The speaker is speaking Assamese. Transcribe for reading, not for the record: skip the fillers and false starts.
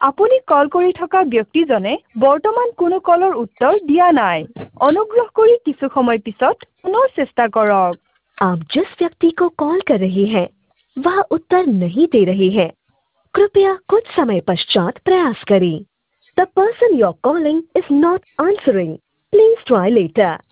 আপুনি কল কৰি থকা ব্যক্তিজনে বৰ্তমান কোনো কলৰ উত্তৰ দিয়া নাই। অনুগ্ৰহ কৰি কিছু সময় পিছত পুনৰ চেষ্টা কৰক। आप जिस व्यक्ति को कॉल कर रही हैं, वह उत्तर नहीं दे रही है। कृपया कुछ समय पश्चात प्रयास करें। The person you're calling is not answering. Please try later.